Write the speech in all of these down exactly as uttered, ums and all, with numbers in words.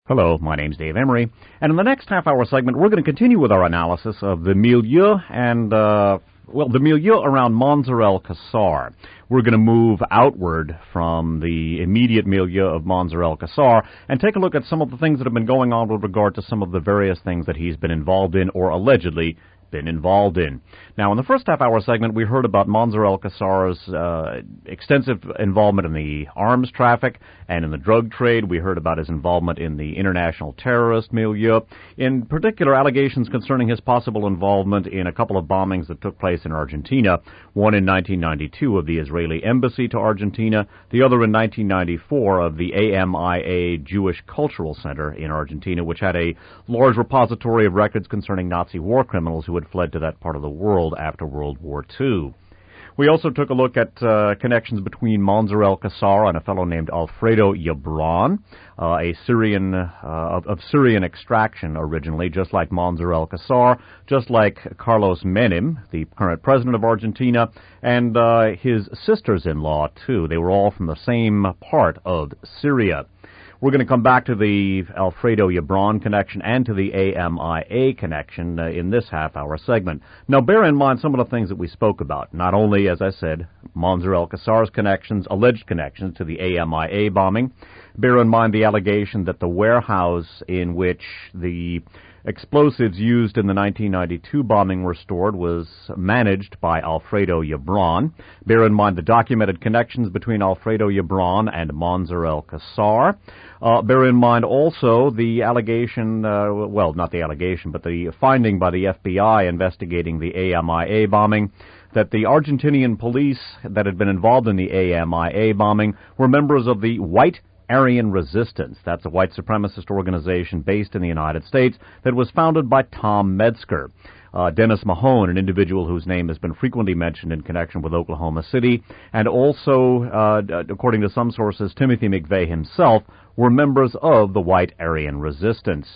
Hello, my name's Dave Emery, and in the next half-hour segment, we're going to continue with our analysis of the milieu and, uh, well, the milieu around Manzar al-Qasar. We're going to move outward from the immediate milieu of Manzar al-Qasar and take a look at some of the things that have been going on with regard to some of the various things that he's been involved in or allegedly been involved in. Now, in the first half-hour segment, we heard about Manzar al-Qasar's uh, extensive involvement in the arms traffic and in the drug trade. We heard about his involvement in the international terrorist milieu, in particular allegations concerning his possible involvement in a couple of bombings that took place in Argentina, one in nineteen ninety-two of the Israeli embassy to Argentina, the other in nineteen ninety-four of the A M I A Jewish Cultural Center in Argentina, which had a large repository of records concerning Nazi war criminals who had fled to that part of the world after World War Two. We also took a look at uh, connections between Manzar al-Qasar and a fellow named Alfredo Yebran, uh, a Syrian uh, of, of Syrian extraction originally, just like Manzar al-Qasar, just like Carlos Menem, the current president of Argentina, and uh, his sisters-in-law, too. They were all from the same part of Syria. We're going to come back to the Alfredo Yebran connection and to the A M I A connection uh, in this half-hour segment. Now, bear in mind some of the things that we spoke about. Not only, as I said, Manzar al-Qasar's connections, alleged connections to the A M I A bombing. Bear in mind the allegation that the warehouse in which the explosives used in the nineteen ninety-two bombing were stored was managed by Alfredo Yebran. Bear in mind the documented connections between Alfredo Yebran and Manzar al-Qasar. Uh, bear in mind also the allegation, uh, well, not the allegation, but the finding by the F B I investigating the A M I A bombing, that the Argentinian police that had been involved in the A M I A bombing were members of the White Aryan Resistance. That's a white supremacist organization based in the United States that was founded by Tom Metzger. Uh, Dennis Mahone, an individual whose name has been frequently mentioned in connection with Oklahoma City, and also, uh, according to some sources, Timothy McVeigh himself, were members of the White Aryan Resistance.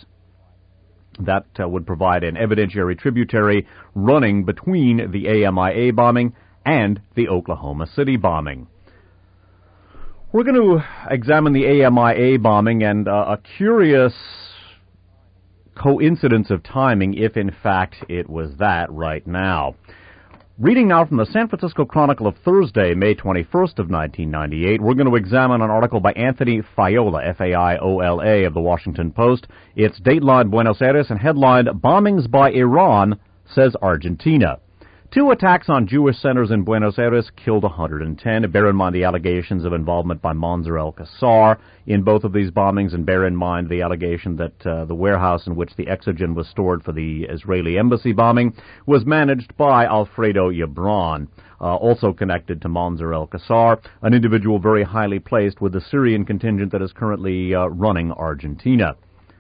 That uh, would provide an evidentiary tributary running between the A M I A bombing and the Oklahoma City bombing. We're going to examine the A M I A bombing and uh, a curious coincidence of timing, if in fact it was that right now. Reading now from the San Francisco Chronicle of Thursday, May twenty-first of nineteen ninety-eight, we're going to examine an article by Anthony Faiola, F A I O L A, of the Washington Post. It's dateline Buenos Aires and headlined, "Bombings by Iran, Says Argentina." Two attacks on Jewish centers in Buenos Aires killed one hundred ten. Bear in mind the allegations of involvement by Manzar al-Qasar in both of these bombings, and bear in mind the allegation that uh, the warehouse in which the Exogen was stored for the Israeli embassy bombing was managed by Alfredo Yebran, uh, also connected to Manzar al-Qasar, an individual very highly placed with the Syrian contingent that is currently uh, running Argentina.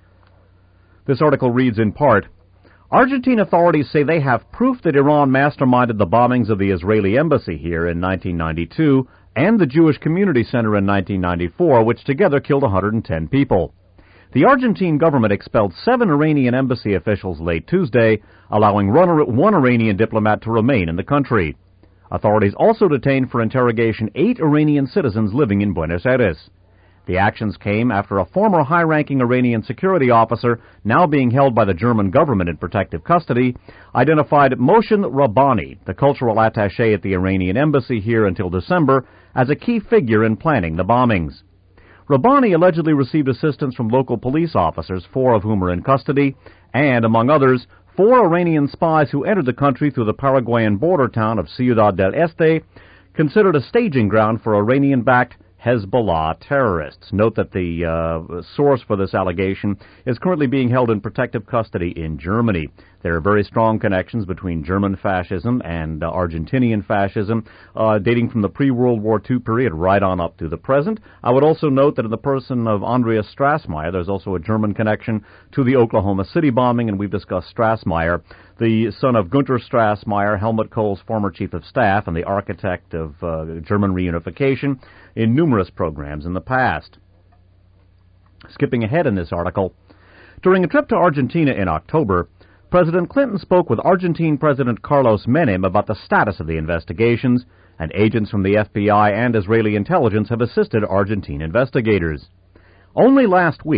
This article reads in part, "Argentine authorities say they have proof that Iran masterminded the bombings of the Israeli embassy here in nineteen ninety-two and the Jewish Community Center in nineteen ninety-four, which together killed one hundred ten people. The Argentine government expelled seven Iranian embassy officials late Tuesday, allowing one Iranian diplomat to remain in the country. Authorities also detained for interrogation eight Iranian citizens living in Buenos Aires. The actions came after a former high-ranking Iranian security officer, now being held by the German government in protective custody, identified Mohsen Rabbani, the cultural attaché at the Iranian embassy here until December, as a key figure in planning the bombings. Rabbani allegedly received assistance from local police officers, four of whom are in custody, and, among others, four Iranian spies who entered the country through the Paraguayan border town of Ciudad del Este, considered a staging ground for Iranian-backed Hezbollah terrorists. Note that the uh, source for this allegation is currently being held in protective custody in Germany. There are very strong connections between German fascism and uh, Argentinian fascism, uh, dating from the pre-World War Two period right on up to the present. I would also note that in the person of Andreas Strassmeyer, there's also a German connection to the Oklahoma City bombing, and we've discussed Strassmeyer, the son of Gunter Strassmeyer, Helmut Kohl's former chief of staff and the architect of uh, German reunification, in numerous programs in the past. Skipping ahead in this article, during a trip to Argentina in October, President Clinton spoke with Argentine President Carlos Menem about the status of the investigations, and agents from the F B I and Israeli intelligence have assisted Argentine investigators. Only last week,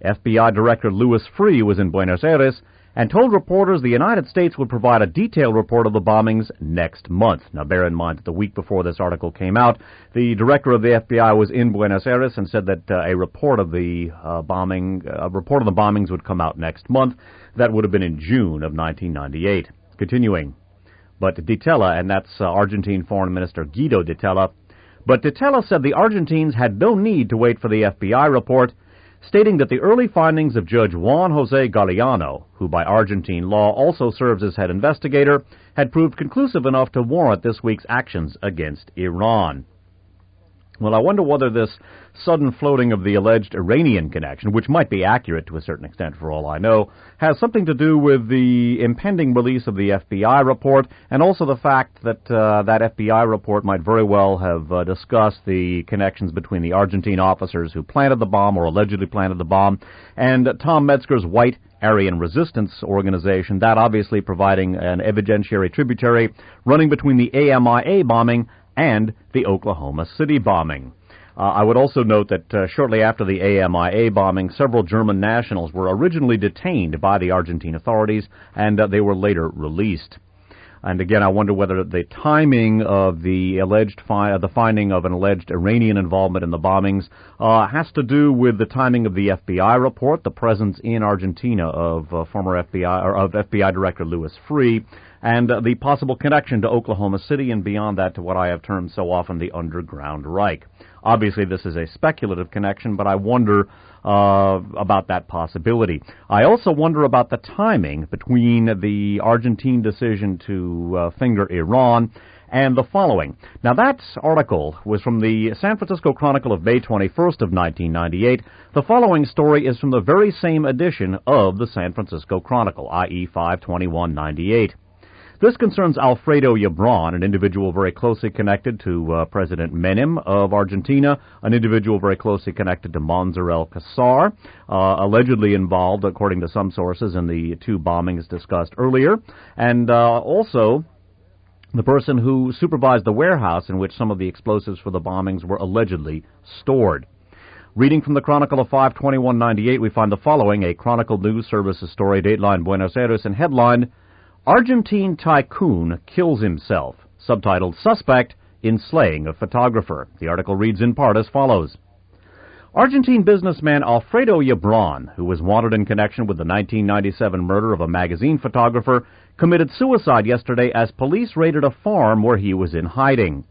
F B I Director Louis Freeh was in Buenos Aires and told reporters the United States would provide a detailed report of the bombings next month. Now, bear in mind that the week before this article came out, the director of the F B I was in Buenos Aires and said that uh, a report of the uh, bombing, a report of the bombings would come out next month. That would have been in June of nineteen ninety-eight. Continuing. But Di Tella, and that's uh, Argentine Foreign Minister Guido Di Tella, but Di Tella said the Argentines had no need to wait for the F B I report, stating that the early findings of Judge Juan Jose Galeano, who by Argentine law also serves as head investigator, had proved conclusive enough to warrant this week's actions against Iran. Well, I wonder whether this sudden floating of the alleged Iranian connection, which might be accurate to a certain extent for all I know, has something to do with the impending release of the F B I report, and also the fact that uh, that F B I report might very well have uh, discussed the connections between the Argentine officers who planted the bomb or allegedly planted the bomb and Tom Metzger's White Aryan Resistance Organization, that obviously providing an evidentiary tributary running between the A M I A bombing and the Oklahoma City bombing. Uh, I would also note that uh, shortly after the A M I A bombing, several German nationals were originally detained by the Argentine authorities, and uh, they were later released. And again, I wonder whether the timing of the alleged fi- uh, the finding of an alleged Iranian involvement in the bombings uh, has to do with the timing of the F B I report, the presence in Argentina of uh, former F B I or of F B I Director Louis Freeh, and uh, the possible connection to Oklahoma City, and beyond that to what I have termed so often the Underground Reich. Obviously, this is a speculative connection, but I wonder uh, about that possibility. I also wonder about the timing between the Argentine decision to uh, finger Iran and the following. Now, that article was from the San Francisco Chronicle of May twenty-first of nineteen ninety-eight. The following story is from the very same edition of the San Francisco Chronicle, that is five twenty-one ninety-eight. This concerns Alfredo Yebron, an individual very closely connected to uh, President Menem of Argentina, an individual very closely connected to Monzer el-Kassar, uh, allegedly involved, according to some sources, in the two bombings discussed earlier, and uh, also the person who supervised the warehouse in which some of the explosives for the bombings were allegedly stored. Reading from the Chronicle of five twenty-one ninety-eight, we find the following, a Chronicle News Services story, dateline Buenos Aires, and headlined, Argentine Tycoon Kills Himself, subtitled Suspect in Slaying of Photographer. The article reads in part as follows. Argentine businessman Alfredo Yebron, who was wanted in connection with the nineteen ninety-seven murder of a magazine photographer, committed suicide yesterday as police raided a farm where he was in hiding.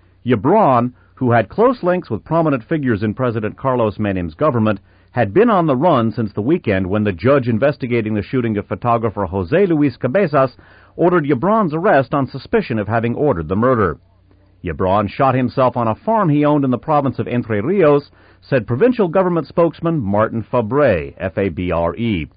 Yebron, who had close links with prominent figures in President Carlos Menem's government, had been on the run since the weekend when the judge investigating the shooting of photographer Jose Luis Cabezas ordered Yebron's arrest on suspicion of having ordered the murder. Yebron shot himself on a farm he owned in the province of Entre Rios, said provincial government spokesman Martin Fabre, F A B R E.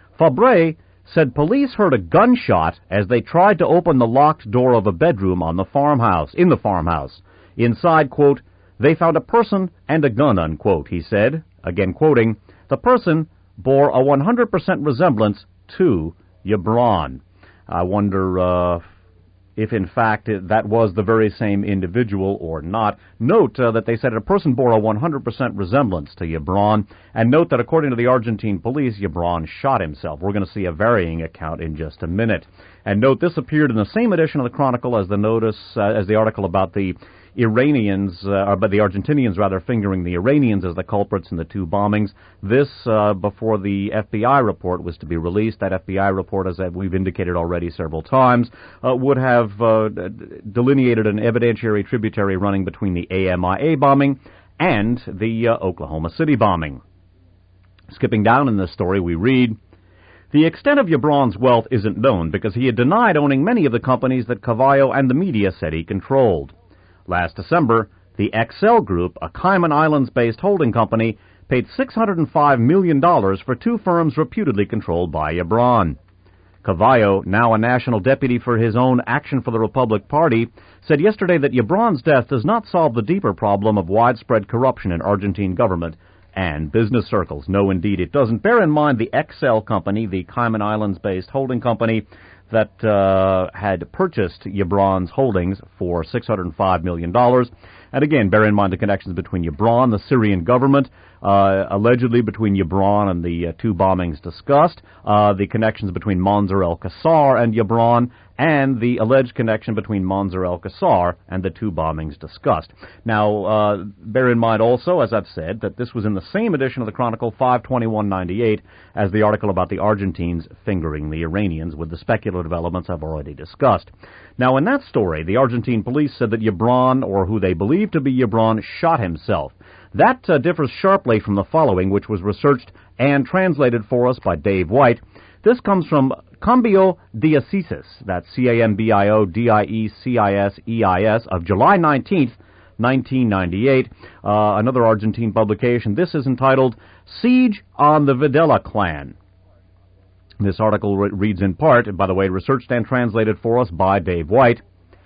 Fabre said police heard a gunshot as they tried to open the locked door of a bedroom on the farmhouse, in the farmhouse. Inside, quote, they found a person and a gun, unquote, he said. Again quoting, the person bore a one hundred percent resemblance to Yebron. I wonder uh, if, in fact, that was the very same individual or not. Note uh, that they said a person bore a one hundred percent resemblance to Yebron, and note that according to the Argentine police, Yebron shot himself. We're going to see a varying account in just a minute. And note this appeared in the same edition of the Chronicle as the notice, uh, as the article about the Iranians, uh, or but the Argentinians rather, fingering the Iranians as the culprits in the two bombings. This, uh, before the F B I report was to be released. That F B I report, as we've indicated already several times, uh, would have uh, delineated an evidentiary tributary running between the A M I A bombing and the uh, Oklahoma City bombing. Skipping down in this story, we read, the extent of Yebron's wealth isn't known because he had denied owning many of the companies that Cavallo and the media said he controlled. Last December, the Excel Group, a Cayman Islands-based holding company, paid six hundred five million dollars for two firms reputedly controlled by Yebron. Cavallo, now a national deputy for his own Action for the Republic party, said yesterday that Yebron's death does not solve the deeper problem of widespread corruption in Argentine government and business circles. No, indeed, it doesn't. Bear in mind the Excel company, the Cayman Islands-based holding company that uh, had purchased Yabron's holdings for six hundred five million dollars. And again, bear in mind the connections between Yabron, the Syrian government, uh, allegedly between Yabron and the uh, two bombings discussed, uh, the connections between Mansour al-Qassar and Yabron, and the alleged connection between Mansour al-Qassar and the two bombings discussed. Now, uh, bear in mind also, as I've said, that this was in the same edition of the Chronicle, five twenty-one ninety-eight, as the article about the Argentines fingering the Iranians, with the speculative elements I've already discussed. Now, in that story, the Argentine police said that Yabron, or who they believe to be Yabron, shot himself. That uh, differs sharply from the following, which was researched and translated for us by Dave White. This comes from Cambio Diociesis, that's C A M B I O D I E C I S E I S, of July nineteenth, nineteen ninety-eight, uh, another Argentine publication. This is entitled Siege on the Videla Clan. This article re- reads in part, by the way, researched and translated for us by Dave White.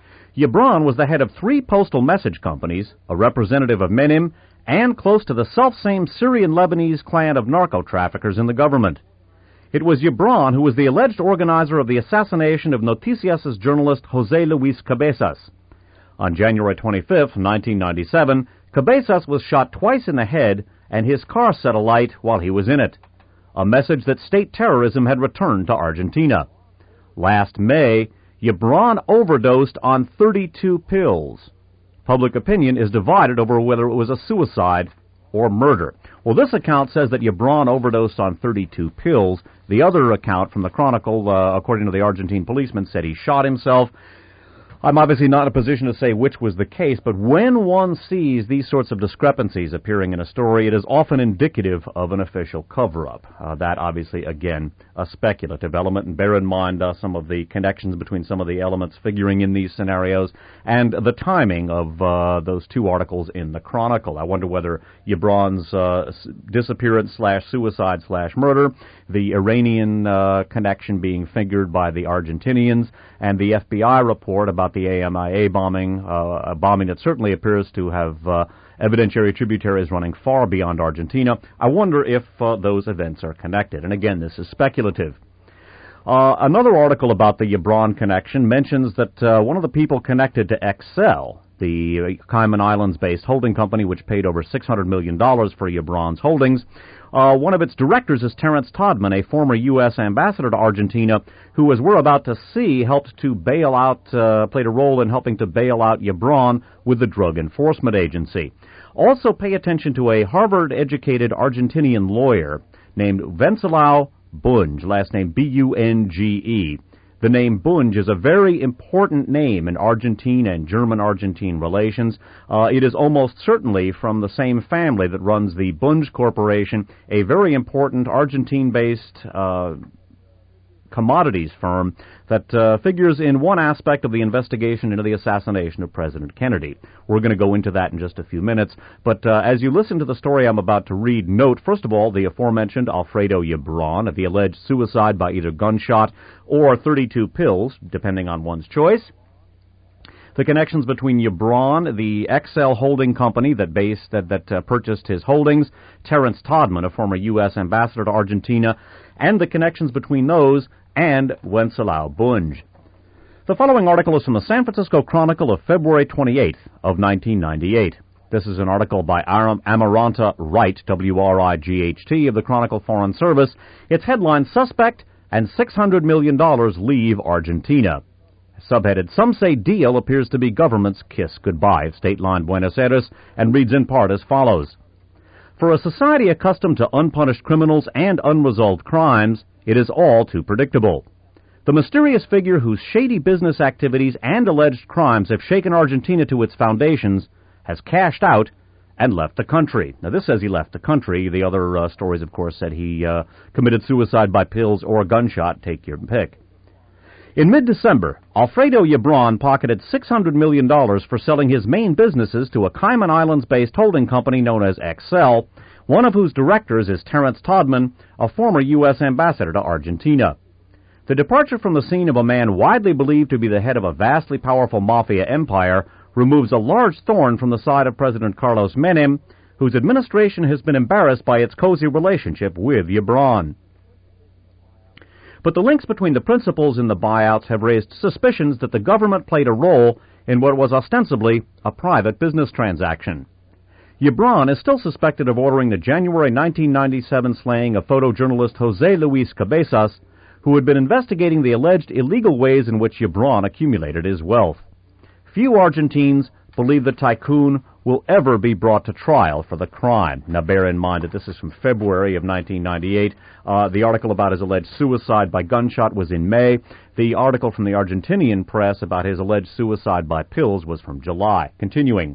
Yabron was the head of three postal message companies, a representative of Menem, and close to the self-same Syrian-Lebanese clan of narco-traffickers in the government. It was Yabron who was the alleged organizer of the assassination of Noticias' journalist José Luis Cabezas. On January twenty-fifth, nineteen ninety-seven, Cabezas was shot twice in the head and his car set alight while he was in it, a message that state terrorism had returned to Argentina. Last May, Yabron overdosed on thirty-two pills. Public opinion is divided over whether it was a suicide or murder. Well, this account says that Yabron overdosed on thirty-two pills. The other account from the Chronicle, uh, according to the Argentine policeman, said he shot himself. I'm obviously not in a position to say which was the case, but when one sees these sorts of discrepancies appearing in a story, it is often indicative of an official cover-up. Uh, that, obviously, again, a speculative element, and bear in mind uh, some of the connections between some of the elements figuring in these scenarios, and the timing of uh, those two articles in the Chronicle. I wonder whether Yabron's uh, disappearance slash suicide slash murder, the Iranian uh, connection being figured by the Argentinians, and the F B I report about the A M I A bombing, uh, a bombing that certainly appears to have uh, evidentiary tributaries running far beyond Argentina. I wonder if uh, those events are connected. And again, this is speculative. Uh, another article about the Yabron connection mentions that uh, one of the people connected to Excel, the Cayman Islands-based holding company which paid over six hundred million dollars for Yabron's holdings, Uh, one of its directors is Terrence Todman, a former U S ambassador to Argentina, who, as we're about to see, helped to bail out, uh, played a role in helping to bail out Yabron with the Drug Enforcement Agency. Also pay attention to a Harvard-educated Argentinian lawyer named Wenceslao Bunge, last name B U N G E. The name Bunge is a very important name in Argentine and German-Argentine relations. Uh, it is almost certainly from the same family that runs the Bunge Corporation, a very important Argentine-based uh, commodities firm that uh, figures in one aspect of the investigation into the assassination of President Kennedy. We're going to go into that in just a few minutes, but uh, as you listen to the story I'm about to read, note, first of all, the aforementioned Alfredo Yabron, the alleged suicide by either gunshot or thirty-two pills, depending on one's choice. The connections between Yabron, the Excel holding company that based that, that uh, purchased his holdings, Terrence Todman, a former U S ambassador to Argentina, and the connections between those and Wenceslao Bunge. The following article is from the San Francisco Chronicle of February twenty-eighth of nineteen ninety-eight. This is an article by Aram Amaranta Wright, W R I G H T, of the Chronicle Foreign Service. Its headline, Suspect and six hundred million dollars Leave Argentina. Subheaded, Some Say Deal Appears to be Government's Kiss Goodbye, of State Line Buenos Aires, and reads in part as follows. For a society accustomed to unpunished criminals and unresolved crimes, it is all too predictable. The mysterious figure whose shady business activities and alleged crimes have shaken Argentina to its foundations has cashed out and left the country. Now, this says he left the country. The other uh, stories, of course, said he uh, committed suicide by pills or gunshot. Take your pick. In mid-December, Alfredo Yabron pocketed six hundred million dollars for selling his main businesses to a Cayman Islands-based holding company known as Excel, one of whose directors is Terrence Todman, a former U S ambassador to Argentina. The departure from the scene of a man widely believed to be the head of a vastly powerful mafia empire removes a large thorn from the side of President Carlos Menem, whose administration has been embarrassed by its cozy relationship with Yabron. But the links between the principals in the buyouts have raised suspicions that the government played a role in what was ostensibly a private business transaction. Yebron is still suspected of ordering the January nineteen ninety-seven slaying of photojournalist Jose Luis Cabezas, who had been investigating the alleged illegal ways in which Yebron accumulated his wealth. Few Argentines believe the tycoon will ever be brought to trial for the crime. Now bear in mind that this is from February of nineteen ninety-eight. Uh, the article about his alleged suicide by gunshot was in May. The article from the Argentinian press about his alleged suicide by pills was from July. Continuing.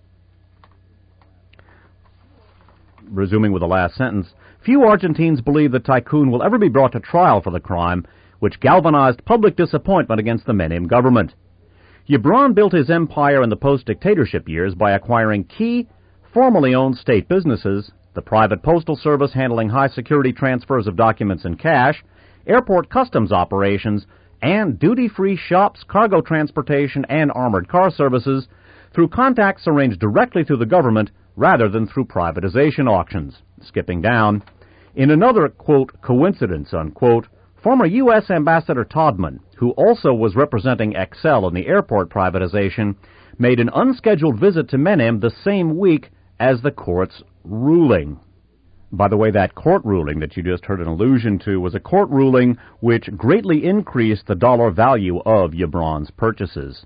Resuming with the last sentence, few Argentines believe the tycoon will ever be brought to trial for the crime, which galvanized public disappointment against the Menem government. Yebron built his empire in the post-dictatorship years by acquiring key, formerly owned state businesses, the private postal service handling high-security transfers of documents and cash, airport customs operations, and duty-free shops, cargo transportation, and armored car services through contacts arranged directly through the government rather than through privatization auctions. Skipping down, in another, quote, coincidence, unquote, former U S Ambassador Todman, who also was representing Excel in the airport privatization, made an unscheduled visit to Menem the same week as the court's ruling. By the way, that court ruling that you just heard an allusion to was a court ruling which greatly increased the dollar value of Yebron's purchases.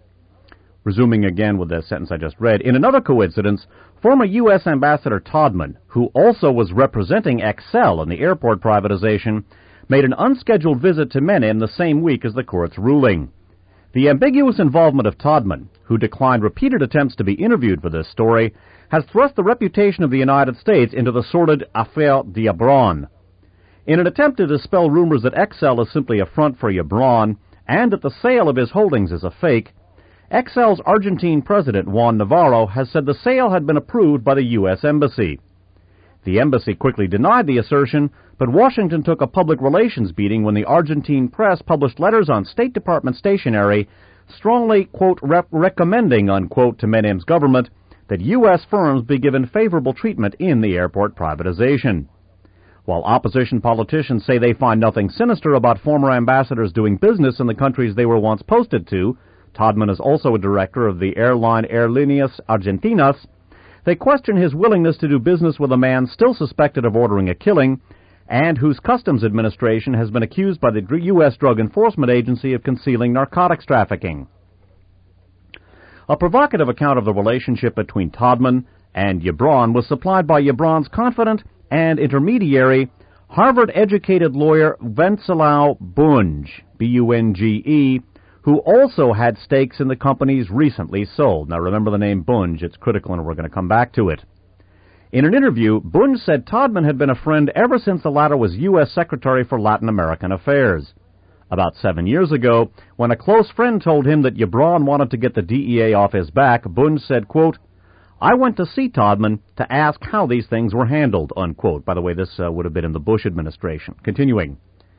Resuming again with the sentence I just read, in another coincidence, former U S Ambassador Todman, who also was representing Excel in the airport privatization, made an unscheduled visit to Menem the same week as the court's ruling. The ambiguous involvement of Todman, who declined repeated attempts to be interviewed for this story, has thrust the reputation of the United States into the sordid Affaire de Yebron. In an attempt to dispel rumors that Excel is simply a front for Yebron and that the sale of his holdings is a fake, Excel's Argentine president, Juan Navarro, has said the sale had been approved by the U S Embassy. The embassy quickly denied the assertion, but Washington took a public relations beating when the Argentine press published letters on State Department stationery strongly, quote, rep- recommending, unquote, to Menem's government that U S firms be given favorable treatment in the airport privatization. While opposition politicians say they find nothing sinister about former ambassadors doing business in the countries they were once posted to, Todman is also a director of the airline Aerolíneas Argentinas. They question his willingness to do business with a man still suspected of ordering a killing and whose customs administration has been accused by the U S Drug Enforcement Agency of concealing narcotics trafficking. A provocative account of the relationship between Todman and Yebron was supplied by Yebron's confidant and intermediary, Harvard-educated lawyer Wenceslao Bunge, B U N G E, who also had stakes in the companies recently sold. Now remember the name Bunge, it's critical and we're going to come back to it. In an interview, Bunge said Todman had been a friend ever since the latter was U S Secretary for Latin American Affairs. About seven years ago, when a close friend told him that Yebron wanted to get the D E A off his back, Bunge said, quote, I went to see Todman to ask how these things were handled, unquote. By the way, this uh, would have been in the Bush administration. Continuing.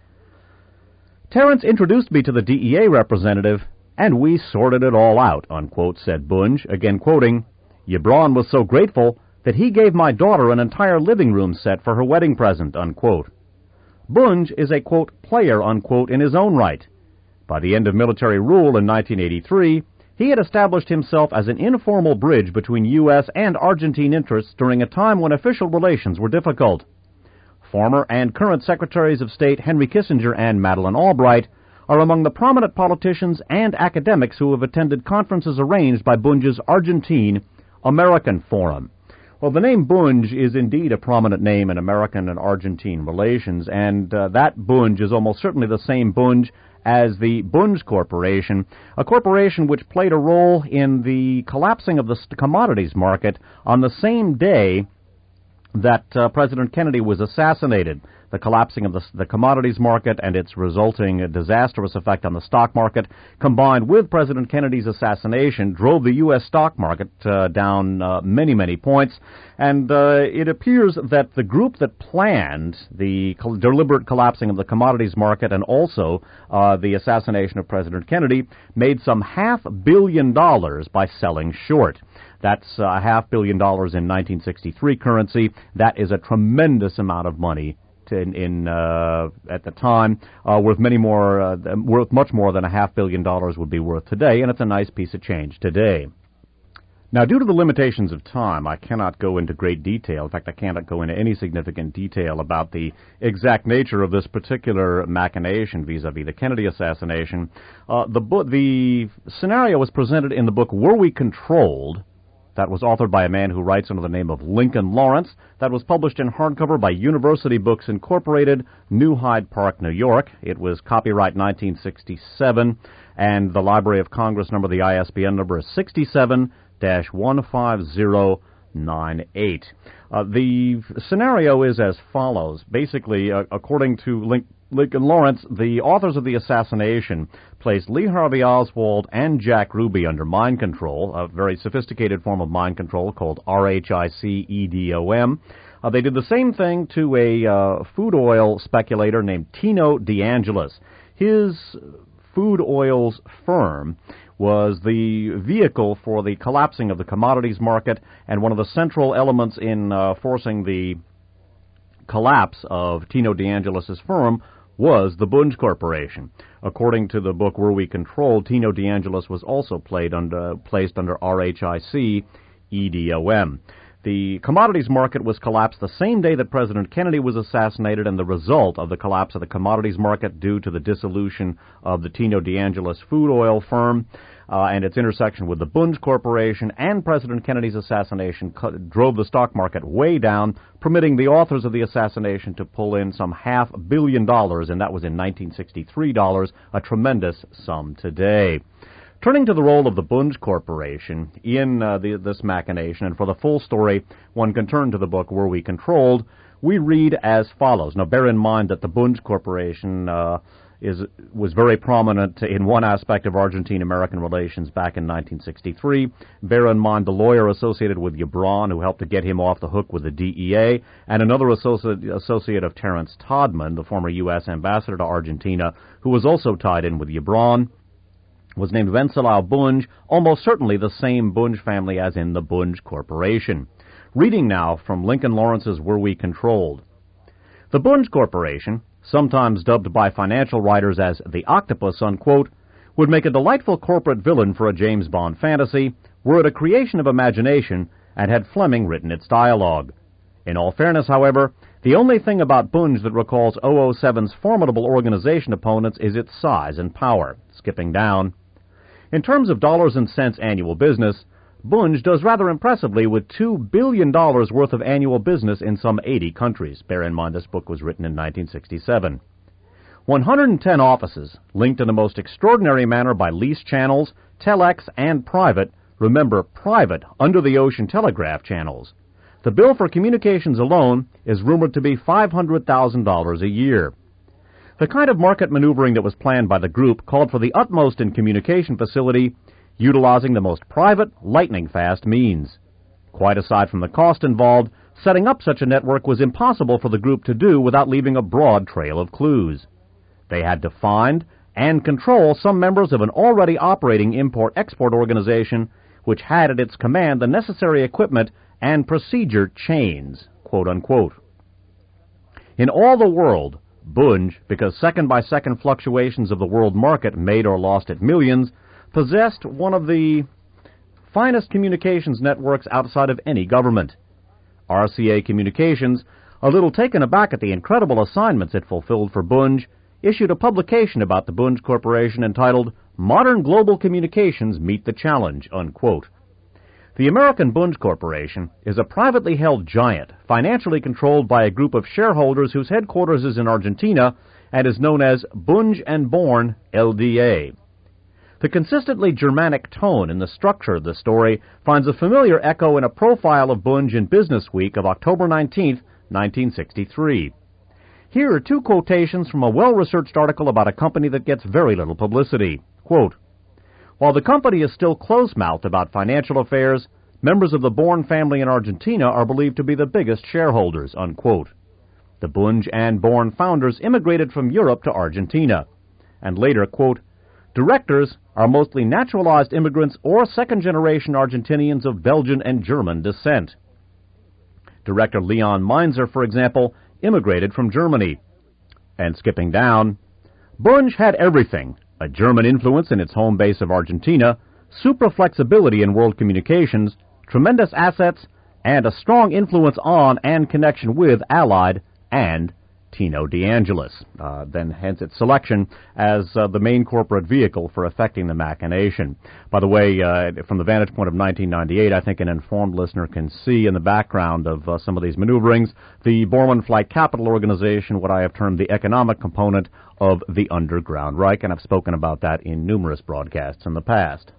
Terrence introduced me to the D E A representative, and we sorted it all out, unquote, said Bunge, again quoting, Yebron was so grateful that he gave my daughter an entire living room set for her wedding present, unquote. Bunge is a, quote, player, unquote, in his own right. By the end of military rule in nineteen eighty-three, he had established himself as an informal bridge between U S and Argentine interests during a time when official relations were difficult. Former and current Secretaries of State Henry Kissinger and Madeleine Albright are among the prominent politicians and academics who have attended conferences arranged by Bunge's Argentine American Forum. Well, the name Bunge is indeed a prominent name in American and Argentine relations, and uh, that Bunge is almost certainly the same Bunge as the Bunge Corporation, a corporation which played a role in the collapsing of the commodities market on the same day that uh, President Kennedy was assassinated. The collapsing of the, the commodities market and its resulting disastrous effect on the stock market, combined with President Kennedy's assassination, drove the U S stock market uh, down uh, many, many points. And uh, it appears that the group that planned the co- deliberate collapsing of the commodities market and also uh, the assassination of President Kennedy made some half billion dollars by selling short. That's a uh, half billion dollars in nineteen sixty-three currency. That is a tremendous amount of money in, in uh, at the time, uh, worth many more, uh, worth much more than a half billion dollars would be worth today, and it's a nice piece of change today. Now, due to the limitations of time, I cannot go into great detail. In fact, I cannot go into any significant detail about the exact nature of this particular machination vis-a-vis the Kennedy assassination. Uh, the, book, the scenario was presented in the book Were We Controlled? That was authored by a man who writes under the name of Lincoln Lawrence. That was published in hardcover by University Books Incorporated, New Hyde Park, New York. It was copyright nineteen sixty-seven, and the Library of Congress number, the I S B N number is sixty-seven dash one five zero nine eight. Uh, the scenario is as follows. Basically, uh, according to Link Lincoln Lawrence, the authors of the assassination placed Lee Harvey Oswald and Jack Ruby under mind control, a very sophisticated form of mind control called R H I C E D O M. Uh, they did the same thing to a uh, food oil speculator named Tino DeAngelis. His food oils firm was the vehicle for the collapsing of the commodities market, and one of the central elements in uh, forcing the collapse of Tino DeAngelis' firm was the Bunge Corporation. According to the book Were We Controlled, Tino DeAngelis was also played under, placed under R H I C E D O M. The commodities market was collapsed the same day that President Kennedy was assassinated, and the result of the collapse of the commodities market due to the dissolution of the Tino DeAngelis food oil firm uh, and its intersection with the Bunge Corporation and President Kennedy's assassination co- drove the stock market way down, permitting the authors of the assassination to pull in some half billion dollars, and that was in nineteen sixty-three dollars, a tremendous sum today. Turning to the role of the Bunge Corporation in uh, the, this machination, and for the full story, one can turn to the book Were We Controlled? We read as follows. Now, bear in mind that the Bunge Corporation uh, is was very prominent in one aspect of Argentine-American relations back in nineteen sixty-three. Bear in mind the lawyer associated with Gibran, who helped to get him off the hook with the D E A, and another associate, associate of Terrence Todman, the former U S ambassador to Argentina, who was also tied in with Gibran, was named Wenceslao Bunge, almost certainly the same Bunge family as in the Bunge Corporation. Reading now from Lincoln Lawrence's Were We Controlled? The Bunge Corporation, sometimes dubbed by financial writers as the Octopus, unquote, would make a delightful corporate villain for a James Bond fantasy were it a creation of imagination and had Fleming written its dialogue. In all fairness, however, the only thing about Bunge that recalls double oh seven's formidable organization opponents is its size and power. Skipping down. In terms of dollars and cents annual business, Bunge does rather impressively with two billion dollars worth of annual business in some eighty countries. Bear in mind this book was written in nineteen sixty-seven. one hundred ten offices, linked in the most extraordinary manner by lease channels, telex, and private, remember private, under-the-ocean telegraph channels. The bill for communications alone is rumored to be five hundred thousand dollars a year. The kind of market maneuvering that was planned by the group called for the utmost in communication facility, utilizing the most private, lightning-fast means. Quite aside from the cost involved, setting up such a network was impossible for the group to do without leaving a broad trail of clues. They had to find and control some members of an already operating import-export organization which had at its command the necessary equipment and procedure chains, quote-unquote. In all the world, Bunge, because second-by-second fluctuations of the world market made or lost it millions, possessed one of the finest communications networks outside of any government. R C A Communications, a little taken aback at the incredible assignments it fulfilled for Bunge, issued a publication about the Bunge Corporation entitled Modern Global Communications Meet the Challenge, unquote. The American Bunge Corporation is a privately held giant, financially controlled by a group of shareholders whose headquarters is in Argentina and is known as Bunge and Born L D A. The consistently Germanic tone in the structure of the story finds a familiar echo in a profile of Bunge in Business Week of October nineteenth, nineteen sixty-three. Here are two quotations from a well-researched article about a company that gets very little publicity. Quote, "While the company is still close-mouthed about financial affairs, members of the Born family in Argentina are believed to be the biggest shareholders," unquote. The Bunge and Born founders immigrated from Europe to Argentina. And later, quote, "Directors are mostly naturalized immigrants or second-generation Argentinians of Belgian and German descent." Director Leon Meinzer, for example, immigrated from Germany. And skipping down, Bunge had everything: a German influence in its home base of Argentina, super flexibility in world communications, tremendous assets, and a strong influence on and connection with Allied and Tino DeAngelis, uh, then hence its selection as uh, the main corporate vehicle for effecting the machination. By the way, uh, from the vantage point of nineteen ninety-eight, I think an informed listener can see in the background of uh, some of these maneuverings the Borman Flight Capital Organization, what I have termed the economic component of the Underground Reich, and I've spoken about that in numerous broadcasts in the past.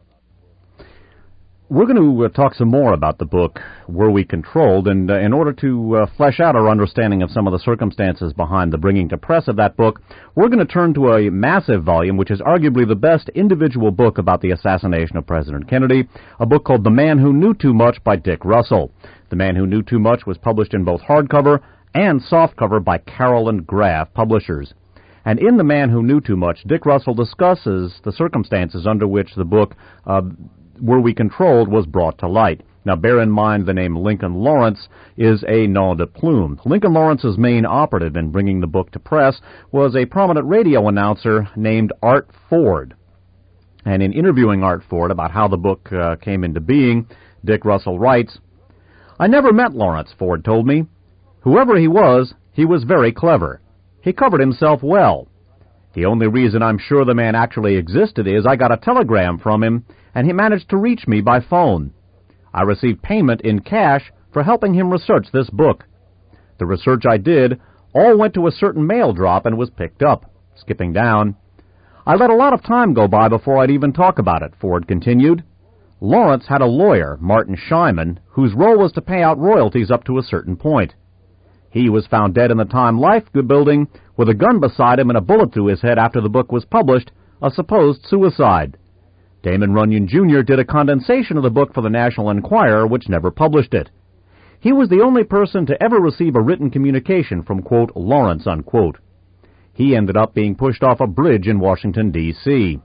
We're going to uh, talk some more about the book, Were We Controlled? And uh, in order to uh, flesh out our understanding of some of the circumstances behind the bringing to press of that book, we're going to turn to a massive volume, which is arguably the best individual book about the assassination of President Kennedy, a book called The Man Who Knew Too Much by Dick Russell. The Man Who Knew Too Much was published in both hardcover and softcover by Carroll and Graf Publishers. And in The Man Who Knew Too Much, Dick Russell discusses the circumstances under which the book uh, Were We Controlled was brought to light. Now, bear in mind the name Lincoln Lawrence is a nom de plume. Lincoln Lawrence's main operative in bringing the book to press was a prominent radio announcer named Art Ford. And in interviewing Art Ford about how the book uh, came into being, Dick Russell writes, "I never met Lawrence," Ford told me. "Whoever he was, he was very clever. He covered himself well. The only reason I'm sure the man actually existed is I got a telegram from him, and he managed to reach me by phone. I received payment in cash for helping him research this book. The research I did all went to a certain mail drop and was picked up." Skipping down, "I let a lot of time go by before I'd even talk about it," Ford continued. "Lawrence had a lawyer, Martin Scheiman, whose role was to pay out royalties up to a certain point. He was found dead in the Time Life building with a gun beside him and a bullet through his head after the book was published, a supposed suicide. Damon Runyon Junior did a condensation of the book for the National Enquirer, which never published it. He was the only person to ever receive a written communication from, quote, Lawrence, unquote. He ended up being pushed off a bridge in Washington, D C,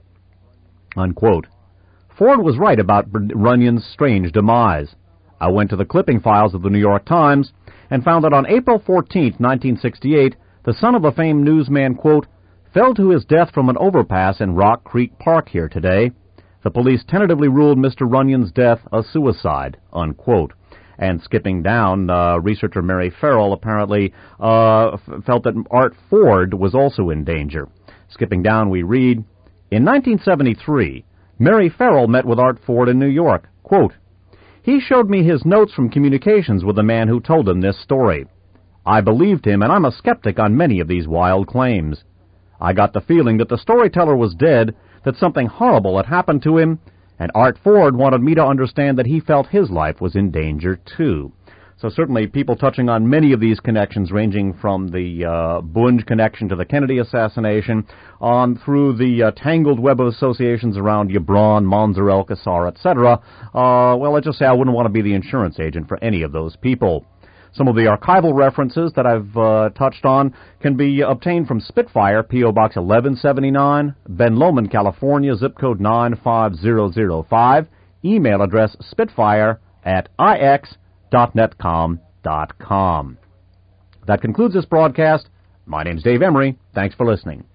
unquote. Ford was right about Runyon's strange demise. I went to the clipping files of the New York Times and found that on April fourteenth, nineteen sixty-eight, the son of the famed newsman, quote, fell to his death from an overpass in Rock Creek Park here today. The police tentatively ruled Mister Runyon's death a suicide, unquote. And skipping down, uh, researcher Mary Farrell apparently uh, f- felt that Art Ford was also in danger. Skipping down, we read, in nineteen seventy-three, Mary Farrell met with Art Ford in New York. Quote, he showed me his notes from communications with the man who told him this story. I believed him, and I'm a skeptic on many of these wild claims. I got the feeling that the storyteller was dead, that something horrible had happened to him, and Art Ford wanted me to understand that he felt his life was in danger, too. So certainly people touching on many of these connections, ranging from the uh, Bunge connection to the Kennedy assassination, on through the uh, tangled web of associations around Yabron, Monzer El-Kassar, et cetera. Uh, well, let's just say I wouldn't want to be the insurance agent for any of those people. Some of the archival references that I've uh, touched on can be obtained from Spitfire, P O. Box eleven seventy-nine, Ben Lomond, California, zip code nine five zero zero five, email address spitfire at ix dot netcom dot com. That concludes this broadcast. My name's Dave Emery. Thanks for listening.